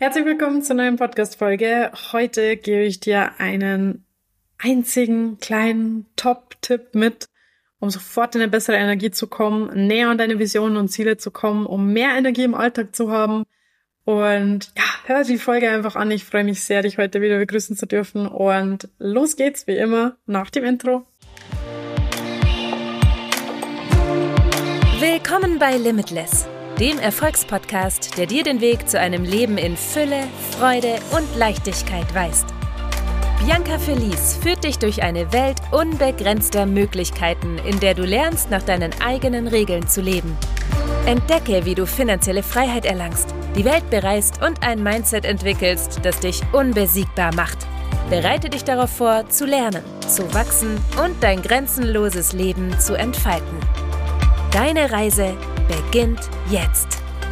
Herzlich willkommen zur neuen Podcast-Folge. Heute gebe ich dir einen einzigen kleinen Top-Tipp mit, um sofort in eine bessere Energie zu kommen, näher an deine Visionen und Ziele zu kommen, um mehr Energie im Alltag zu haben. Und ja, hör die Folge einfach an. Ich freue mich sehr, dich heute wieder begrüßen zu dürfen. Und los geht's, wie immer, nach dem Intro. Willkommen bei Limitless, dem Erfolgspodcast, der dir den Weg zu einem Leben in Fülle, Freude und Leichtigkeit weist. Bianca Felice führt dich durch eine Welt unbegrenzter Möglichkeiten, in der du lernst, nach deinen eigenen Regeln zu leben. Entdecke, wie du finanzielle Freiheit erlangst, die Welt bereist und ein Mindset entwickelst, das dich unbesiegbar macht. Bereite dich darauf vor, zu lernen, zu wachsen und dein grenzenloses Leben zu entfalten. Deine Reise beginnt jetzt.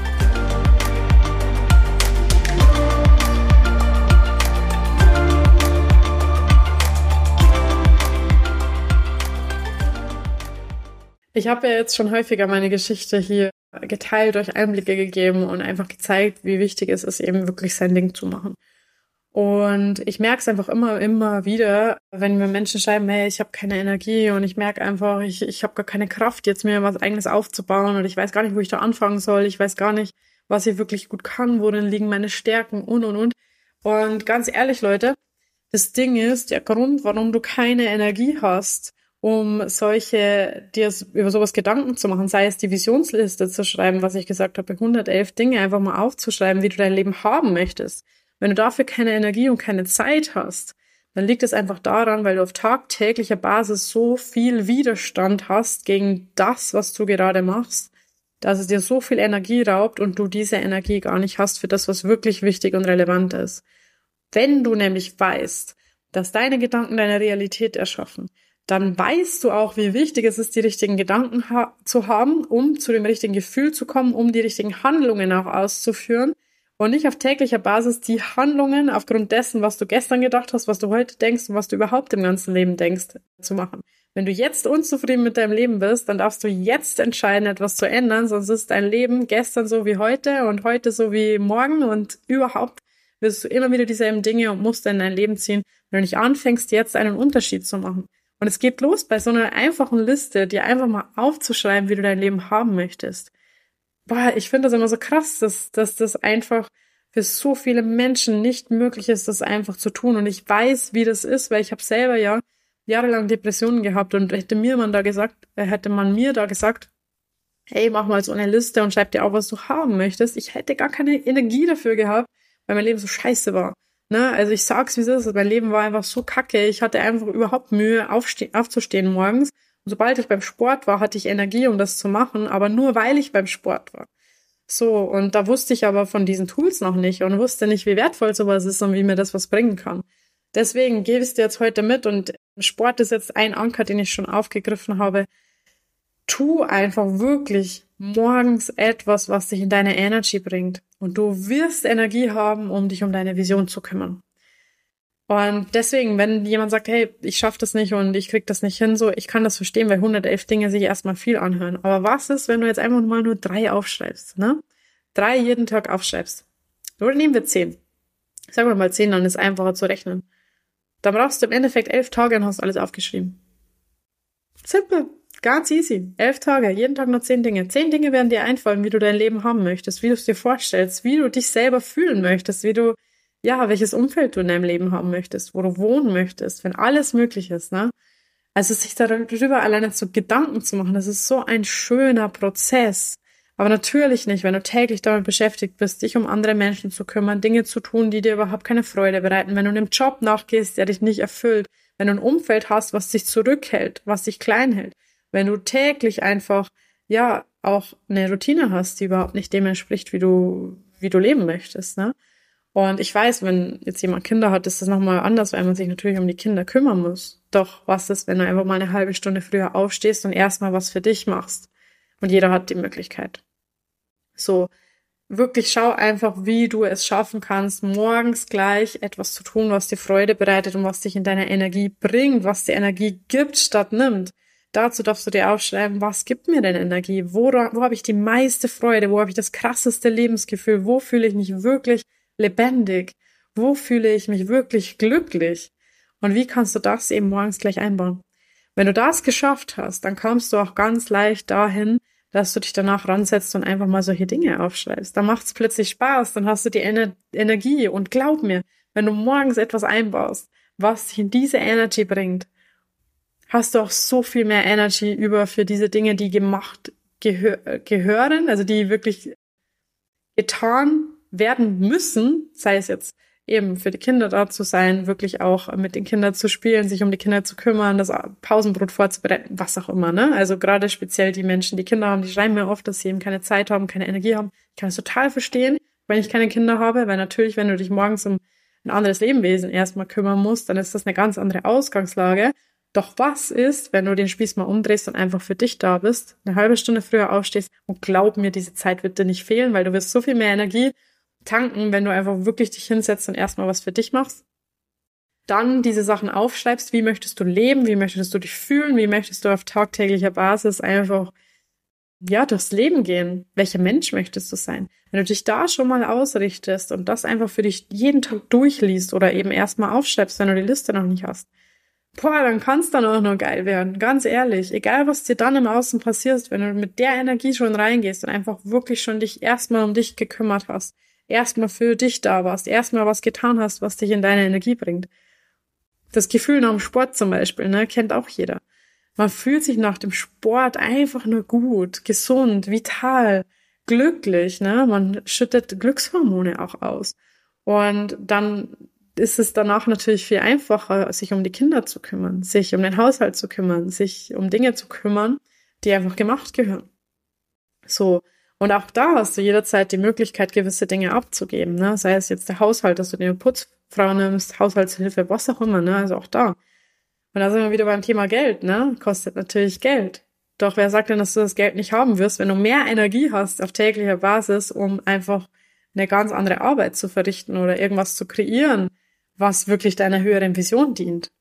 Ich habe ja jetzt schon häufiger meine Geschichte hier geteilt, euch Einblicke gegeben und einfach gezeigt, wie wichtig es ist, eben wirklich sein Ding zu machen. Und ich merke es einfach immer wieder, wenn mir Menschen schreiben, hey, ich habe keine Energie und ich merke einfach, ich habe gar keine Kraft, jetzt mir was Eigenes aufzubauen und ich weiß gar nicht, wo ich da anfangen soll, ich weiß gar nicht, was ich wirklich gut kann, worin liegen meine Stärken und. Und ganz ehrlich, Leute, das Ding ist, der Grund, warum du keine Energie hast, um dir über sowas Gedanken zu machen, sei es die Visionsliste zu schreiben, was ich gesagt habe, 111 Dinge einfach mal aufzuschreiben, wie du dein Leben haben möchtest. Wenn du dafür keine Energie und keine Zeit hast, dann liegt es einfach daran, weil du auf tagtäglicher Basis so viel Widerstand hast gegen das, was du gerade machst, dass es dir so viel Energie raubt und du diese Energie gar nicht hast für das, was wirklich wichtig und relevant ist. Wenn du nämlich weißt, dass deine Gedanken deine Realität erschaffen, dann weißt du auch, wie wichtig es ist, die richtigen Gedanken zu haben, um zu dem richtigen Gefühl zu kommen, um die richtigen Handlungen auch auszuführen und nicht auf täglicher Basis die Handlungen aufgrund dessen, was du gestern gedacht hast, was du heute denkst und was du überhaupt im ganzen Leben denkst, zu machen. Wenn du jetzt unzufrieden mit deinem Leben bist, dann darfst du jetzt entscheiden, etwas zu ändern, sonst ist dein Leben gestern so wie heute und heute so wie morgen und überhaupt wirst du immer wieder dieselben Dinge und Muster in dein Leben ziehen, wenn du nicht anfängst, jetzt einen Unterschied zu machen. Und es geht los bei so einer einfachen Liste, dir einfach mal aufzuschreiben, wie du dein Leben haben möchtest. Boah, ich finde das immer so krass, dass das einfach für so viele Menschen nicht möglich ist, das einfach zu tun. Und ich weiß, wie das ist, weil ich habe selber ja jahrelang Depressionen gehabt und hätte man mir da gesagt, hey, mach mal so eine Liste und schreib dir auf, was du haben möchtest. Ich hätte gar keine Energie dafür gehabt, weil mein Leben so scheiße war. Ne? Also ich sag's, wie es ist. Mein Leben war einfach so kacke. Ich hatte einfach überhaupt Mühe, aufzustehen morgens. Und sobald ich beim Sport war, hatte ich Energie, um das zu machen, aber nur weil ich beim Sport war. So, und da wusste ich aber von diesen Tools noch nicht und wusste nicht, wie wertvoll sowas ist und wie mir das was bringen kann. Deswegen gebe ich es dir jetzt heute mit und Sport ist jetzt ein Anker, den ich schon aufgegriffen habe. Tu einfach wirklich morgens etwas, was dich in deine Energy bringt. Und du wirst Energie haben, um dich um deine Vision zu kümmern. Und deswegen, wenn jemand sagt, hey, ich schaffe das nicht und ich krieg das nicht hin, so, ich kann das verstehen, weil 111 Dinge sich erstmal viel anhören. Aber was ist, wenn du jetzt einfach mal nur 3 aufschreibst, ne? 3 jeden Tag aufschreibst. Oder nehmen wir 10. Sagen wir mal 10, dann ist es einfacher zu rechnen. Dann brauchst du im Endeffekt 11 Tage und hast alles aufgeschrieben. Simpel. Ganz easy. 11 Tage, jeden Tag nur 10 Dinge. 10 Dinge werden dir einfallen, wie du dein Leben haben möchtest, wie du es dir vorstellst, wie du dich selber fühlen möchtest, welches Umfeld du in deinem Leben haben möchtest, wo du wohnen möchtest, wenn alles möglich ist, ne? Also sich darüber alleine so Gedanken zu machen, das ist so ein schöner Prozess. Aber natürlich nicht, wenn du täglich damit beschäftigt bist, dich um andere Menschen zu kümmern, Dinge zu tun, die dir überhaupt keine Freude bereiten, wenn du einem Job nachgehst, der dich nicht erfüllt, wenn du ein Umfeld hast, was dich zurückhält, was dich klein hält, wenn du täglich einfach, auch eine Routine hast, die überhaupt nicht dem entspricht, wie du leben möchtest, ne? Und ich weiß, wenn jetzt jemand Kinder hat, ist das nochmal anders, weil man sich natürlich um die Kinder kümmern muss. Doch was ist, wenn du einfach mal eine halbe Stunde früher aufstehst und erstmal was für dich machst? Und jeder hat die Möglichkeit. So, wirklich schau einfach, wie du es schaffen kannst, morgens gleich etwas zu tun, was dir Freude bereitet und was dich in deiner Energie bringt, was dir Energie gibt statt nimmt. Dazu darfst du dir aufschreiben, was gibt mir denn Energie? Wo habe ich die meiste Freude? Wo habe ich das krasseste Lebensgefühl? Wo fühle ich mich wirklich lebendig? Wo fühle ich mich wirklich glücklich? Und wie kannst du das eben morgens gleich einbauen? Wenn du das geschafft hast, dann kommst du auch ganz leicht dahin, dass du dich danach ransetzt und einfach mal solche Dinge aufschreibst. Dann macht's plötzlich Spaß, dann hast du die Energie. Und glaub mir, wenn du morgens etwas einbaust, was dich in diese Energy bringt, hast du auch so viel mehr Energy über für diese Dinge, die gemacht gehören, also die wirklich getan werden müssen, sei es jetzt eben für die Kinder da zu sein, wirklich auch mit den Kindern zu spielen, sich um die Kinder zu kümmern, das Pausenbrot vorzubereiten, was auch immer, ne? Also gerade speziell die Menschen, die Kinder haben, die schreiben mir oft, dass sie eben keine Zeit haben, keine Energie haben. Ich kann es total verstehen, wenn ich keine Kinder habe, weil natürlich, wenn du dich morgens um ein anderes Lebewesen erstmal kümmern musst, dann ist das eine ganz andere Ausgangslage. Doch was ist, wenn du den Spieß mal umdrehst und einfach für dich da bist, eine halbe Stunde früher aufstehst und glaub mir, diese Zeit wird dir nicht fehlen, weil du wirst so viel mehr Energie tanken, wenn du einfach wirklich dich hinsetzt und erstmal was für dich machst. Dann diese Sachen aufschreibst, wie möchtest du leben, wie möchtest du dich fühlen, wie möchtest du auf tagtäglicher Basis einfach, ja, durchs Leben gehen. Welcher Mensch möchtest du sein? Wenn du dich da schon mal ausrichtest und das einfach für dich jeden Tag durchliest oder eben erstmal aufschreibst, wenn du die Liste noch nicht hast, dann kann es dann auch noch geil werden. Ganz ehrlich, egal was dir dann im Außen passiert, wenn du mit der Energie schon reingehst und einfach wirklich schon dich erstmal um dich gekümmert hast, erstmal für dich da warst, erstmal was getan hast, was dich in deine Energie bringt. Das Gefühl nach dem Sport zum Beispiel, ne, kennt auch jeder. Man fühlt sich nach dem Sport einfach nur gut, gesund, vital, glücklich, ne? Man schüttet Glückshormone auch aus. Und dann ist es danach natürlich viel einfacher, sich um die Kinder zu kümmern, sich um den Haushalt zu kümmern, sich um Dinge zu kümmern, die einfach gemacht gehören. So. Und auch da hast du jederzeit die Möglichkeit, gewisse Dinge abzugeben, ne? Sei es jetzt der Haushalt, dass du dir eine Putzfrau nimmst, Haushaltshilfe, was auch immer, ne? Also auch da. Und da sind wir wieder beim Thema Geld, ne? Kostet natürlich Geld. Doch wer sagt denn, dass du das Geld nicht haben wirst, wenn du mehr Energie hast auf täglicher Basis, um einfach eine ganz andere Arbeit zu verrichten oder irgendwas zu kreieren, was wirklich deiner höheren Vision dient?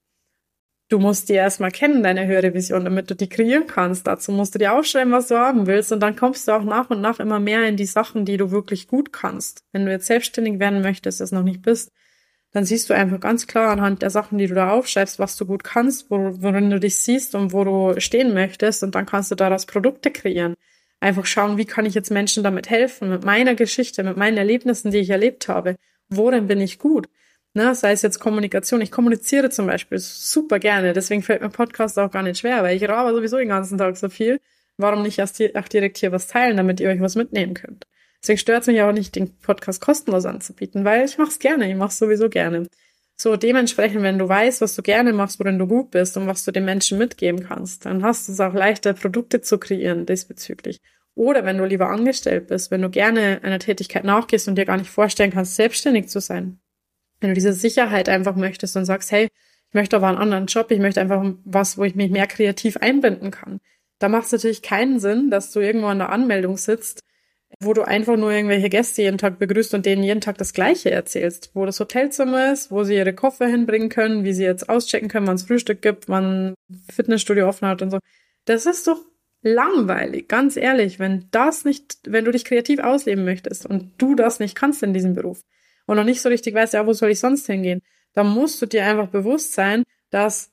Du musst die erstmal kennen, deine höhere Vision, damit du die kreieren kannst. Dazu musst du dir aufschreiben, was du haben willst. Und dann kommst du auch nach und nach immer mehr in die Sachen, die du wirklich gut kannst. Wenn du jetzt selbstständig werden möchtest, das noch nicht bist, dann siehst du einfach ganz klar anhand der Sachen, die du da aufschreibst, was du gut kannst, worin du dich siehst und wo du stehen möchtest. Und dann kannst du daraus Produkte kreieren. Einfach schauen, wie kann ich jetzt Menschen damit helfen, mit meiner Geschichte, mit meinen Erlebnissen, die ich erlebt habe. Worin bin ich gut? Ne, sei es jetzt Kommunikation. Ich kommuniziere zum Beispiel super gerne. Deswegen fällt mir Podcast auch gar nicht schwer, weil ich rabe sowieso den ganzen Tag so viel. Warum nicht erst auch direkt hier was teilen, damit ihr euch was mitnehmen könnt? Deswegen stört es mich auch nicht, den Podcast kostenlos anzubieten, weil ich mache es gerne. Ich mache es sowieso gerne. So, dementsprechend, wenn du weißt, was du gerne machst, worin du gut bist und was du den Menschen mitgeben kannst, dann hast du es auch leichter, Produkte zu kreieren diesbezüglich. Oder wenn du lieber angestellt bist, wenn du gerne einer Tätigkeit nachgehst und dir gar nicht vorstellen kannst, selbstständig zu sein. Wenn du diese Sicherheit einfach möchtest und sagst, hey, ich möchte aber einen anderen Job, ich möchte einfach was, wo ich mich mehr kreativ einbinden kann. Da macht es natürlich keinen Sinn, dass du irgendwo an der Anmeldung sitzt, wo du einfach nur irgendwelche Gäste jeden Tag begrüßt und denen jeden Tag das Gleiche erzählst. Wo das Hotelzimmer ist, wo sie ihre Koffer hinbringen können, wie sie jetzt auschecken können, wann es Frühstück gibt, wann Fitnessstudio offen hat und so. Das ist doch langweilig, ganz ehrlich, wenn du dich kreativ ausleben möchtest und du das nicht kannst in diesem Beruf. Und noch nicht so richtig weißt, ja, wo soll ich sonst hingehen? Dann musst du dir einfach bewusst sein, dass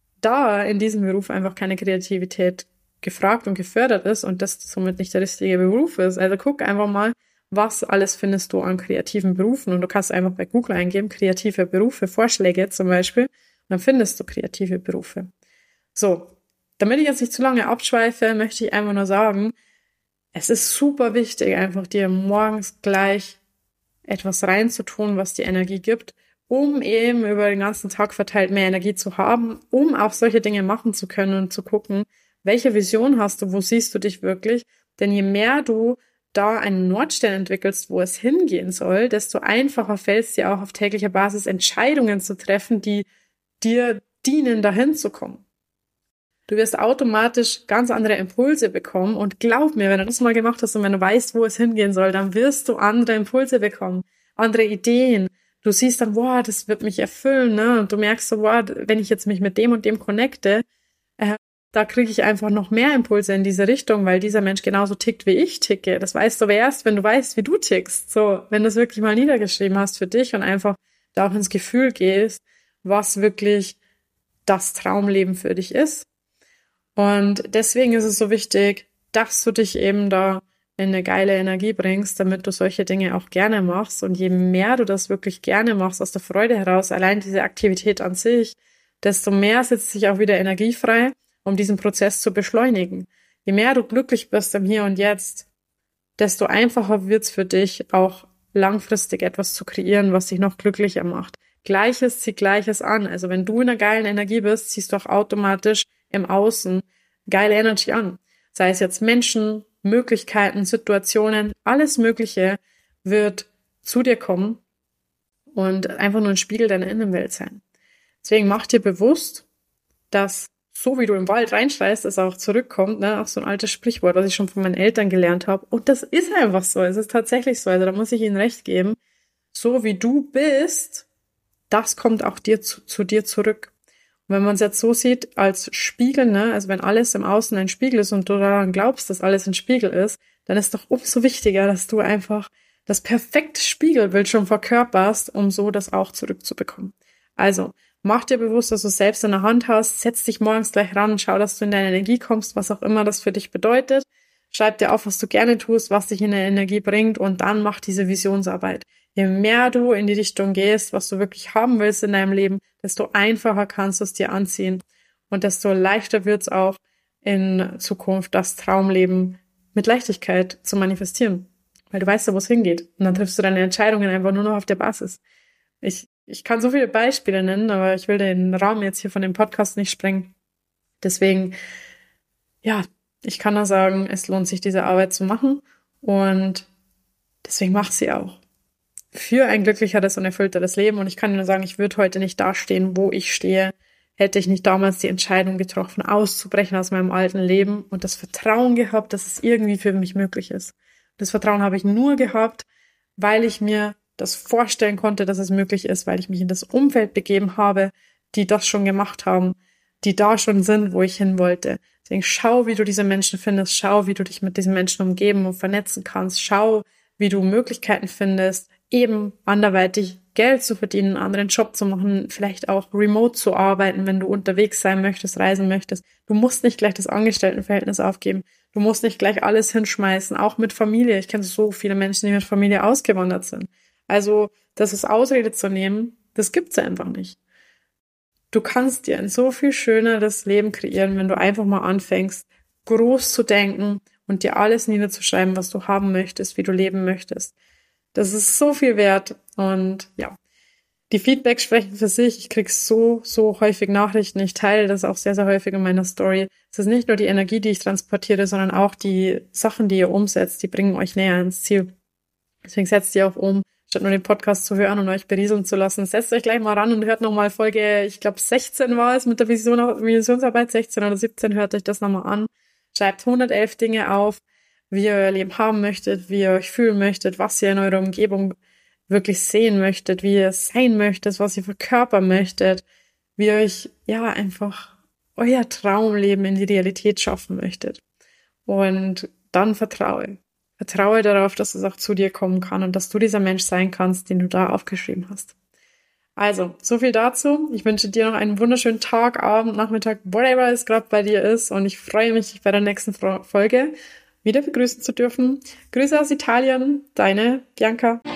da in diesem Beruf einfach keine Kreativität gefragt und gefördert ist und das somit nicht der richtige Beruf ist. Also guck einfach mal, was alles findest du an kreativen Berufen und du kannst einfach bei Google eingeben, kreative Berufe, Vorschläge zum Beispiel, und dann findest du kreative Berufe. So, damit ich jetzt nicht zu lange abschweife, möchte ich einfach nur sagen, es ist super wichtig, einfach dir morgens gleich etwas reinzutun, was dir Energie gibt, um eben über den ganzen Tag verteilt mehr Energie zu haben, um auch solche Dinge machen zu können und zu gucken, welche Vision hast du, wo siehst du dich wirklich? Denn je mehr du da einen Nordstern entwickelst, wo es hingehen soll, desto einfacher fällt es dir auch auf täglicher Basis Entscheidungen zu treffen, die dir dienen, dahin zu kommen. Du wirst automatisch ganz andere Impulse bekommen und glaub mir, wenn du das mal gemacht hast und wenn du weißt, wo es hingehen soll, dann wirst du andere Impulse bekommen, andere Ideen. Du siehst dann, wow, das wird mich erfüllen, ne? Und du merkst so, wow, wenn ich jetzt mich mit dem und dem connecte, da kriege ich einfach noch mehr Impulse in diese Richtung, weil dieser Mensch genauso tickt, wie ich ticke. Das weißt du aber erst, wenn du weißt, wie du tickst. So, wenn du es wirklich mal niedergeschrieben hast für dich und einfach da auch ins Gefühl gehst, was wirklich das Traumleben für dich ist. Und deswegen ist es so wichtig, dass du dich eben da in eine geile Energie bringst, damit du solche Dinge auch gerne machst. Und je mehr du das wirklich gerne machst, aus der Freude heraus, allein diese Aktivität an sich, desto mehr setzt sich auch wieder Energie frei, um diesen Prozess zu beschleunigen. Je mehr du glücklich bist im Hier und Jetzt, desto einfacher wird's für dich, auch langfristig etwas zu kreieren, was dich noch glücklicher macht. Gleiches zieht Gleiches an. Also wenn du in einer geilen Energie bist, ziehst du auch automatisch im Außen geile Energy an. Sei es jetzt Menschen, Möglichkeiten, Situationen, alles Mögliche wird zu dir kommen und einfach nur ein Spiegel deiner Innenwelt sein. Deswegen mach dir bewusst, dass so wie du im Wald reinschreist, es auch zurückkommt, ne? Auch so ein altes Sprichwort, was ich schon von meinen Eltern gelernt habe. Und das ist einfach so. Es ist tatsächlich so. Also da muss ich ihnen recht geben. So wie du bist, das kommt auch zu dir zurück. Und wenn man es jetzt so sieht als Spiegel, ne, also wenn alles im Außen ein Spiegel ist und du daran glaubst, dass alles ein Spiegel ist, dann ist doch umso wichtiger, dass du einfach das perfekte Spiegelbild schon verkörperst, um so das auch zurückzubekommen. Also, mach dir bewusst, dass du es selbst in der Hand hast, setz dich morgens gleich ran und schau, dass du in deine Energie kommst, was auch immer das für dich bedeutet. Schreib dir auf, was du gerne tust, was dich in der Energie bringt und dann mach diese Visionsarbeit. Je mehr du in die Richtung gehst, was du wirklich haben willst in deinem Leben, desto einfacher kannst du es dir anziehen und desto leichter wird es auch in Zukunft das Traumleben mit Leichtigkeit zu manifestieren, weil du weißt ja, wo es hingeht und dann triffst du deine Entscheidungen einfach nur noch auf der Basis. Ich kann so viele Beispiele nennen, aber ich will den Raum jetzt hier von dem Podcast nicht sprengen. Deswegen, ja, ich kann nur sagen, es lohnt sich, diese Arbeit zu machen und deswegen mach sie auch. Für ein glücklicheres und erfüllteres Leben. Und ich kann nur sagen, ich würde heute nicht dastehen, wo ich stehe, hätte ich nicht damals die Entscheidung getroffen, auszubrechen aus meinem alten Leben und das Vertrauen gehabt, dass es irgendwie für mich möglich ist. Das Vertrauen habe ich nur gehabt, weil ich mir das vorstellen konnte, dass es möglich ist, weil ich mich in das Umfeld begeben habe, die das schon gemacht haben, die da schon sind, wo ich hin wollte. Deswegen schau, wie du diese Menschen findest, schau, wie du dich mit diesen Menschen umgeben und vernetzen kannst, schau, wie du Möglichkeiten findest, eben anderweitig Geld zu verdienen, einen anderen Job zu machen, vielleicht auch remote zu arbeiten, wenn du unterwegs sein möchtest, reisen möchtest. Du musst nicht gleich das Angestelltenverhältnis aufgeben. Du musst nicht gleich alles hinschmeißen, auch mit Familie. Ich kenne so viele Menschen, die mit Familie ausgewandert sind. Also, das ist Ausrede zu nehmen, das gibt's einfach nicht. Du kannst dir ein so viel schöneres Leben kreieren, wenn du einfach mal anfängst, groß zu denken und dir alles niederzuschreiben, was du haben möchtest, wie du leben möchtest. Das ist so viel wert und ja, die Feedbacks sprechen für sich. Ich krieg so häufig Nachrichten. Ich teile das auch sehr, sehr häufig in meiner Story. Es ist nicht nur die Energie, die ich transportiere, sondern auch die Sachen, die ihr umsetzt, die bringen euch näher ins Ziel. Deswegen setzt ihr auch um, statt nur den Podcast zu hören und euch berieseln zu lassen. Setzt euch gleich mal ran und hört nochmal Folge, ich glaube 16 war es mit der Visionsarbeit, 16 oder 17, hört euch das nochmal an. Schreibt 111 Dinge auf, wie ihr euer Leben haben möchtet, wie ihr euch fühlen möchtet, was ihr in eurer Umgebung wirklich sehen möchtet, wie ihr sein möchtet, was ihr verkörpern möchtet, wie ihr euch ja einfach euer Traumleben in die Realität schaffen möchtet. Und dann vertraue. Vertraue darauf, dass es auch zu dir kommen kann und dass du dieser Mensch sein kannst, den du da aufgeschrieben hast. Also, so viel dazu. Ich wünsche dir noch einen wunderschönen Tag, Abend, Nachmittag, whatever es gerade bei dir ist. Und ich freue mich, dich bei der nächsten Folge wieder begrüßen zu dürfen. Grüße aus Italien, deine Bianca.